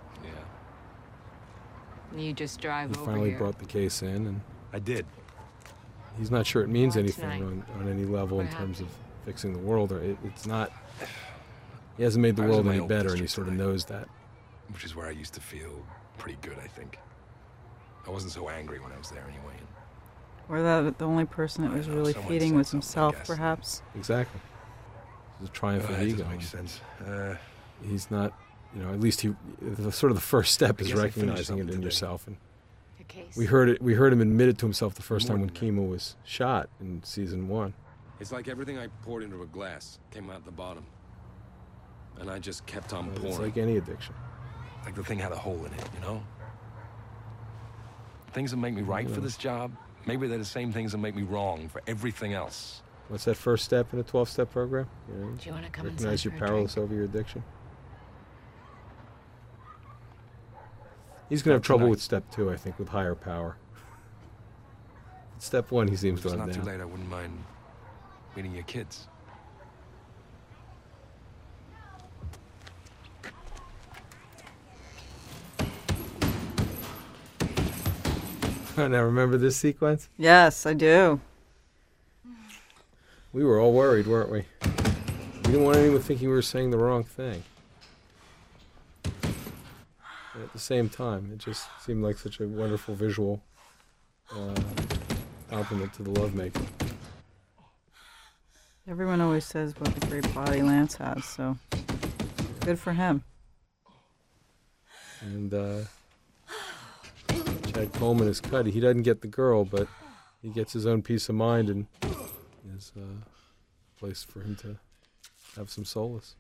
You just drive He over finally here. brought the case in, and I did. He's not sure it means Why anything tonight? on any level What in terms happened? of fixing the world. Or it's not. He hasn't made the I was world in my any old better, and he district sort of knows that. Which is where I used to feel pretty good, I think. I wasn't so angry when I was there anyway. Or that the only person it was really someone feeding said was something, I himself, guess. perhaps. Exactly. It's a triumph of That ego. doesn't make sense. He's not. You know, at least the first step I is guess I finished recognizing something it in today. yourself. And The case. we heard him admit it to himself the first More time when than that. Kima was shot in season 1. It's like everything I poured into a glass came out the bottom. And I just kept on It's pouring. like any addiction. Like the thing had a hole in it, you know? Things that make me right for this job, maybe they're the same things that make me wrong for everything else. What's that first step in a 12-step program? You know, Do you want to come recognize inside you're for a powerless drink? over your addiction. He's going to have Not trouble tonight. with step 2, I think, with higher power. Step 1, he seems If to it's have not too down. late, I wouldn't mind meeting your kids. Now, remember this sequence? Yes, I do. We were all worried, weren't we? We didn't want anyone thinking we were saying the wrong thing. But at the same time, it just seemed like such a wonderful visual compliment to the lovemaking. Everyone always says what a great body Lance has, so good for him. And Chad Coleman is cut. He doesn't get the girl, but he gets his own peace of mind, and is a place for him to have some solace.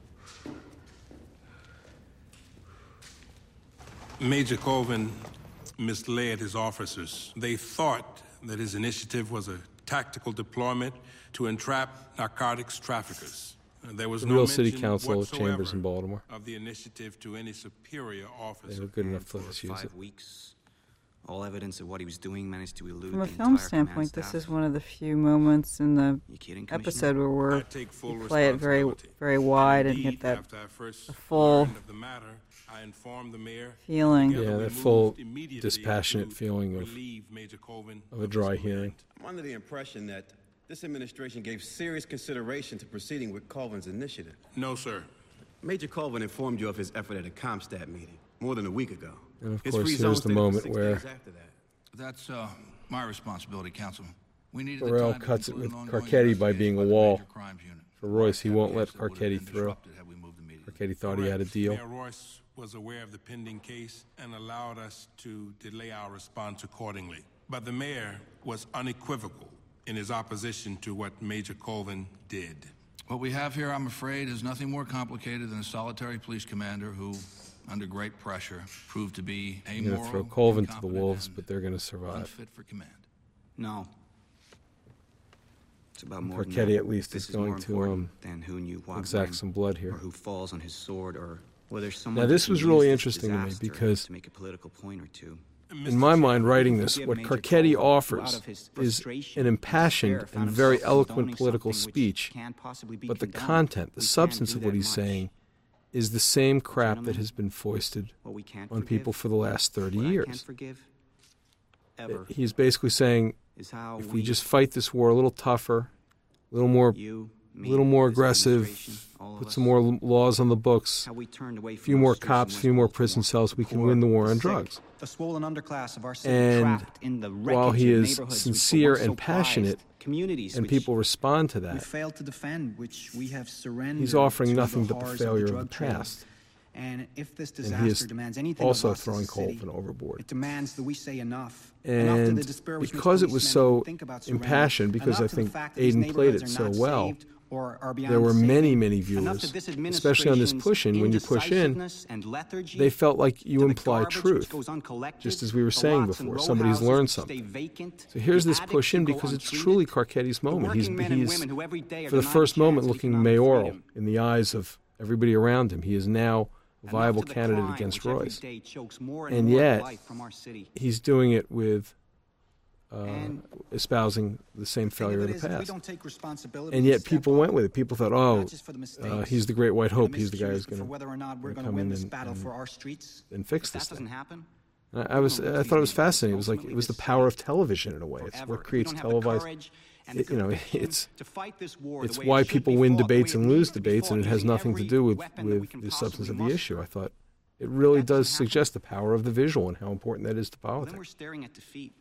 Major Colvin misled his officers. They thought that his initiative was a tactical deployment to entrap narcotics traffickers. There was The no real city mention council whatsoever chambers in Baltimore. of the initiative to any superior officer. They were good enough to let us use 5 it. weeks, all evidence of what he was doing managed to elude From a the film entire command standpoint, this staff. is one of the few moments in the kidding, episode Commissioner? where I take full we play it very, very wide and Indeed, get that after I first the full learned of the matter, I informed the mayor. feeling. Yeah, that full dispassionate feeling of a dry hearing. I'm under the impression that this administration gave serious consideration to proceeding with Colvin's initiative. No, sir. Major Colvin informed you of his effort at a Comstat meeting more than a week ago. And of His course, free here's zone the stayed for moment 6 where days after that. That's my responsibility, Councilman. We needed the Burrell time to cuts it conclude with an ongoing Carcetti by being a investigation wall. by the Major Crimes Unit. For Royce, he won't let Case that would have Carcetti been through. disrupted had we moved the meeting. Carcetti thought he had a deal. Mayor Royce was aware of the pending case and allowed us to delay our response accordingly. But the mayor was unequivocal in his opposition to what Major Colvin did. What we have here, I'm afraid, is nothing more complicated than a solitary police commander who, under great pressure, proved to be I'm going amoral, to throw Colvin to the incompetent, wolves, and but they're going to survive. unfit for command. No. It's about more than Carcetti that. at least This is going more to important than who knew what exact when, some blood or here. who falls on his sword, or whether someone Now, this can was use really this interesting to me disaster because to make a political point or two. in my mind, writing this, Give what Major Carcetti Colvin, who offers out of his is frustration an and impassioned despair found and very himself eloquent condoning political something which speech, can't possibly be but the condoned. content, the We can't substance do of what that he's much. saying is the same crap that Gentlemen, has been foisted what we can't on people forgive, for the last 30 what I years. can't forgive, ever, He's basically saying, is how if we just fight this war a little tougher, a little more, aggressive, put some more laws on the books, how we turned away a from few those more streets cops, and a few went more to prison war. cells, we The can poor, win the war the on sick, drugs. The swollen underclass of our city And trapped in the while wreckage he of is neighborhoods we sincere once so and passionate, prized, communities and which people respond to we that, failed to defend, which we have surrendered he's offering to nothing the but the horrors failure of of the the drug trade. past. And if this And he disaster is demands anything also of us throwing as a city, Colvin overboard. it demands that we say enough. Enough to the And despair which makes because it was policemen so think about surrender. impassioned, because Enough I to the think fact that these Aiden played it neighborhoods are so not well, saved or are beyond there were saving. many, many Enough viewers, that this especially on this administration's push-in, when you push in, indecisiveness and lethargy they felt like you to the imply garbage which truth, goes uncollected, just as we were the saying lots and before. row Somebody's houses learned which stay something. vacant, So here's the this addicts push-in who go because it's untreated, truly Carcetti's the moment. working men and women who every day are For the denied first a moment, chance of looking economic mayoral freedom. in the eyes of everybody around him. He is now a Enough viable to the candidate crime against which every Royce. day chokes more And more yet, life from our city. he's doing it with espousing the same failure of the If we past. don't take responsibility And and yet step people up, went with it. People thought, oh, just for the mistakes he's the great white hope. and the He's the guy who's miscues, but going for whether or not we're to going to come win in this and, battle and, for our streets. and fix If this that doesn't thing. happen, I thought it was fascinating. It was like, it was the power of television in a way. It's what creates televised. It's why people win debates and lose debates, and it has nothing to do with the substance of the issue. I thought it really does suggest the power of the visual and how important that is to then we're politics. staring at defeat.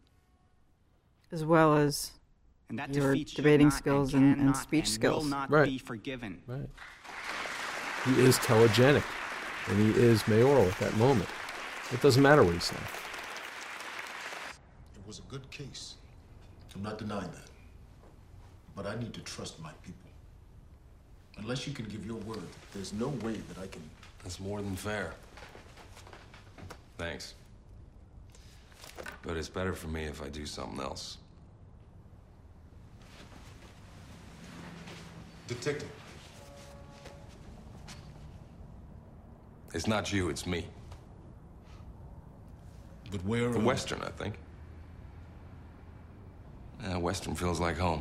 As well as And that your defeat should debating not skills and and cannot speech and skills. will not Right. be forgiven. Right. He is telegenic, and he is mayoral at that moment. It doesn't matter what he's saying. It was a good case. I'm not denying that. But I need to trust my people. Unless you can give your word, there's no way that I can... That's more than fair. Thanks. But it's better for me if I do something else. Detective. It's not you, it's me. But where... The Western, I think. Yeah, Western feels like home.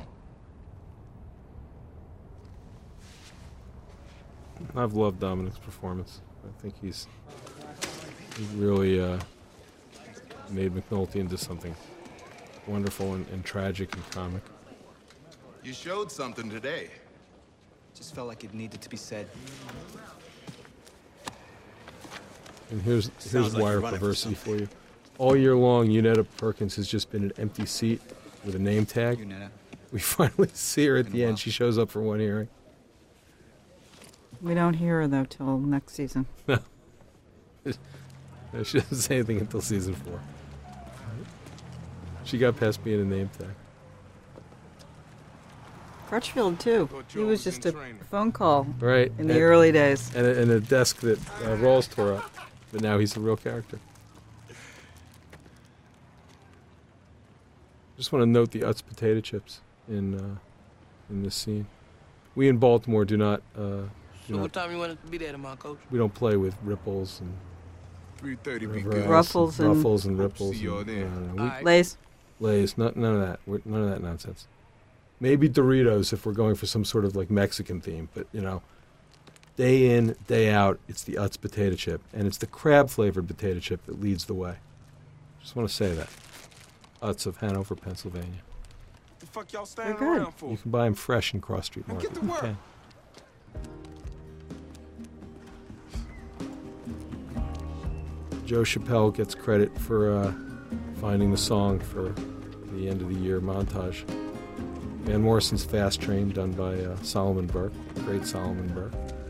I've loved Dominic's performance. I think he's really made McNulty into something wonderful and tragic and comic. You showed something today. Just felt like it needed to be said. And here's Sounds like wire you're running for perversity for you. All year long, Unetta Perkins has just been an empty seat with a name tag. Unetta. We finally see her at the end. She shows up for one hearing. We don't hear her, though, till next season. No. She doesn't say anything until season 4. She got past being a name tag. Crutchfield, too. He was just a phone call Right. in the early days. And a desk that Rawls tore up. But now he's a real character. Just want to note the Utz potato chips in this scene. We in Baltimore do not. So what time you want us to be there tomorrow, Coach? We don't play with ripples and 3:30 be whatever good. else, Ruffles and and- ruffles and ripples. See y'all and- there. no, All right. Lays. Lays, none of that. None of that nonsense. Maybe Doritos if we're going for some sort of like Mexican theme, but day in, day out, it's the Utz potato chip, and it's the crab flavored potato chip that leads the way. Just want to say that. Utz of Hanover, Pennsylvania. The fuck y'all They're standing good. around for? You can buy them fresh in Cross Street Now Market. get to work. You can. Joe Chappelle gets credit for finding the song for the end of the year montage. Van Morrison's Fast Train, done by Solomon Burke, great Solomon Burke.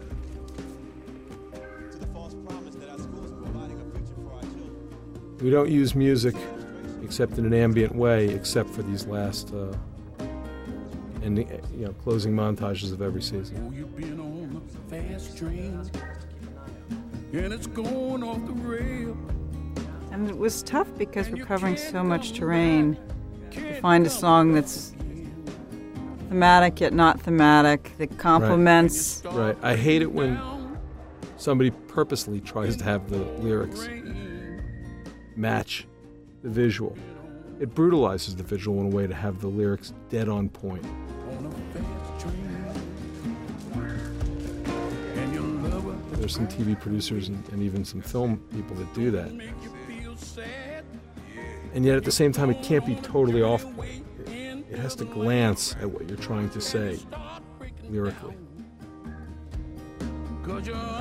We don't use music except in an ambient way, except for these last ending, closing montages of every season. You've been on a fast train, and it's going off the rail. And it was tough because we're covering so much terrain to find a song that's thematic yet not thematic, that complements. Right. I hate it when somebody purposely tries to have the lyrics match the visual. It brutalizes the visual in a way to have the lyrics dead on point. There's some TV producers and even some film people that do that. And yet at the same time, it can't be totally off point. It has to glance at what you're trying to say lyrically. Oh,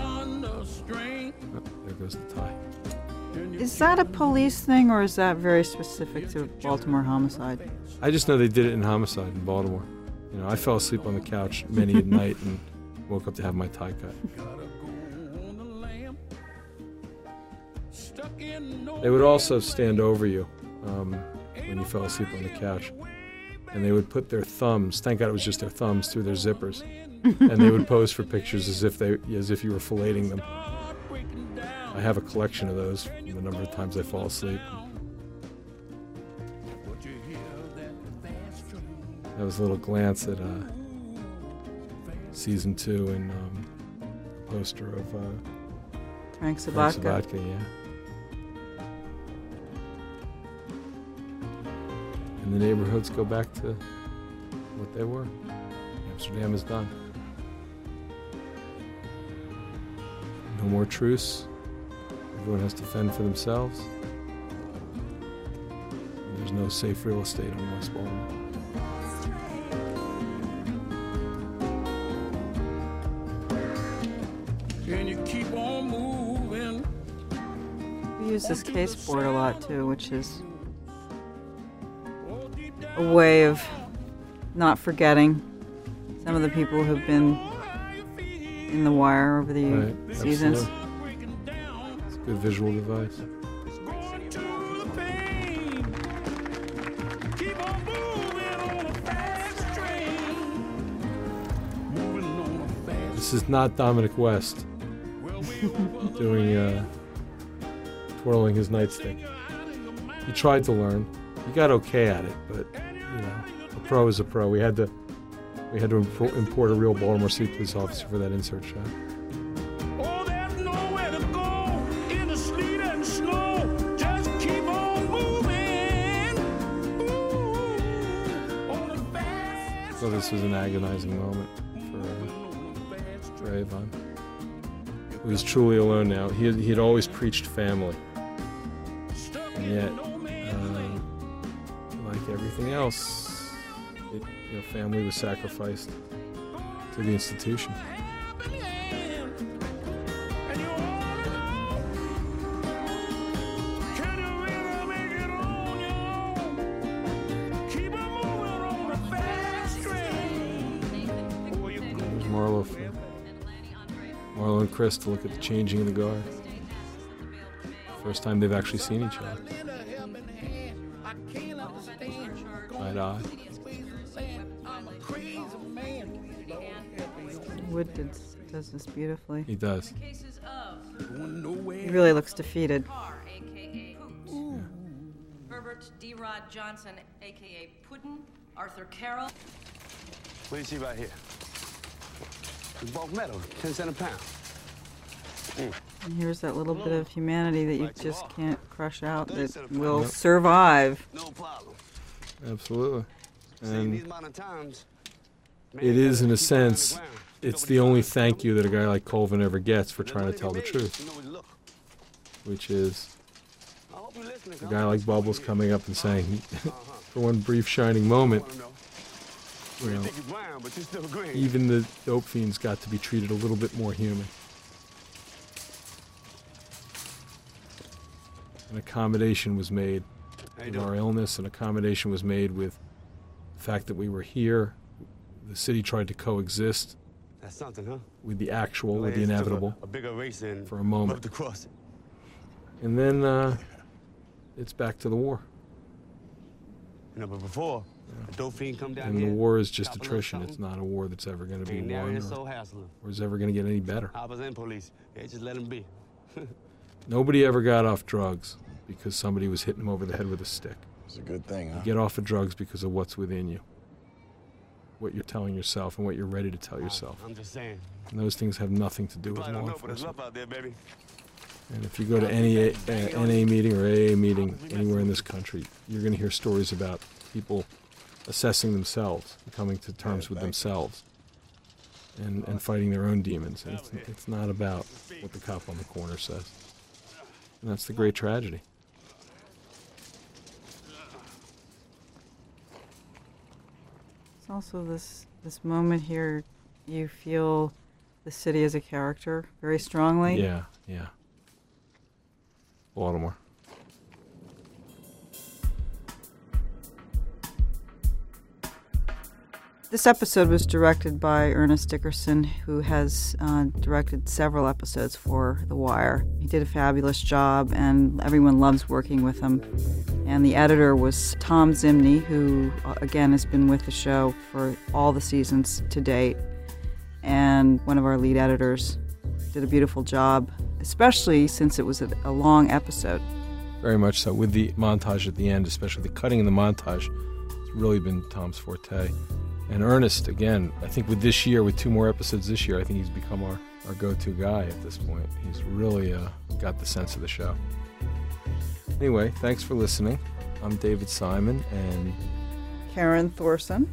there goes the tie. Is that a police thing, or is that very specific to Baltimore Homicide? I just know they did it in Homicide in Baltimore. I fell asleep on the couch many a night and woke up to have my tie cut. They would also stand over you when you fell asleep on the couch, and they would put their thumbs, thank God it was just their thumbs, through their zippers, and they would pose for pictures as if you were filleting them. I have a collection of those from the number of times I fall asleep. That was a little glance at season 2 and poster of Frank Sabatka. Yeah. And the neighborhoods go back to what they were. Amsterdam is done. No more truce. Everyone has to fend for themselves. And there's no safe real estate in West Baltimore. Can you keep on moving? We use this case board a lot too, which is a way of not forgetting some of the people who've been in The Wire over the seasons. Absolutely. It's a good visual device. This is not Dominic West doing twirling his nightstick. He tried to learn. He got okay at it, but a pro is a pro. We had to import a real Baltimore City police officer for that insert shot. So this was an agonizing moment for Avon. He was truly alone now. He had always preached family, and yet, like everything else, family was sacrificed to the institution. There's Marlo and Chris to look at the changing of the guard. First time they've actually seen each other. Eye to eye. Wood does this beautifully. He does. He really looks defeated. Stewart, D. Rod Johnson, a.k.a. Puddin, Arthur Carroll. What do you see right here? It's bulk metal, 10 cents a pound. And here's that little bit of humanity that you just can't crush out that will survive. No problem. Absolutely. In And these modern times, it is, in a sense, it's the only thank you that a guy like Colvin ever gets for trying to tell the truth. Which is a guy like Bubbles coming up and saying, for one brief shining moment, you know, even the dope fiends got to be treated a little bit more human. An accommodation was made with our illness, an accommodation was made with the fact that we were here. The city tried to coexist that's something, huh? with the actual, with the inevitable, A bigger race than for a moment. to cross it. And then it's back to the war. You know, but before, a dope fiend come down And the here. war is just chop a little attrition. It's something, not a war that's ever going to be ain't nary won his soul or hassling. is ever going to get any better. Hoppers and police, they just let him be. Nobody ever got off drugs because somebody was hitting them over the head with a stick. It's a good thing, huh? You get off of drugs because of what's within you, what you're telling yourself and what you're ready to tell yourself. I'm just saying. And those things have nothing to do with I law don't know, but there's enforcement. love out there, baby. And if you go to any NA meeting or AA meeting anywhere in this country, you're going to hear stories about people assessing themselves, coming to terms with themselves, and fighting their own demons. And it's not about what the cop on the corner says. And that's the great tragedy. It's also this moment here, you feel the city as a character very strongly. Yeah, yeah. Baltimore. This episode was directed by Ernest Dickerson, who has directed several episodes for The Wire. He did a fabulous job, and everyone loves working with him. And the editor was Tom Zimney, who, again, has been with the show for all the seasons to date. And one of our lead editors did a beautiful job, especially since it was a long episode. Very much so. With the montage at the end, especially the cutting in the montage, it's really been Tom's forte. And Ernest, again, I think with this year, with 2 more episodes this year, I think he's become our go-to guy at this point. He's really got the sense of the show. Anyway, thanks for listening. I'm David Simon, and Karen Thorson.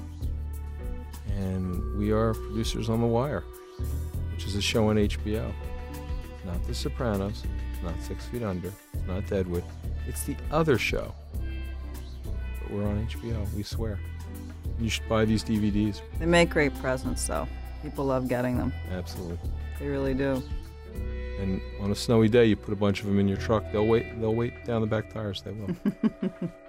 And we are producers on The Wire, which is a show on HBO. Not The Sopranos, not 6 Feet Under, not Deadwood. It's the other show. But we're on HBO, we swear. You should buy these DVDs. They make great presents, though. People love getting them. Absolutely. They really do. And on a snowy day, you put a bunch of them in your truck. They'll wait down the back tires. They will.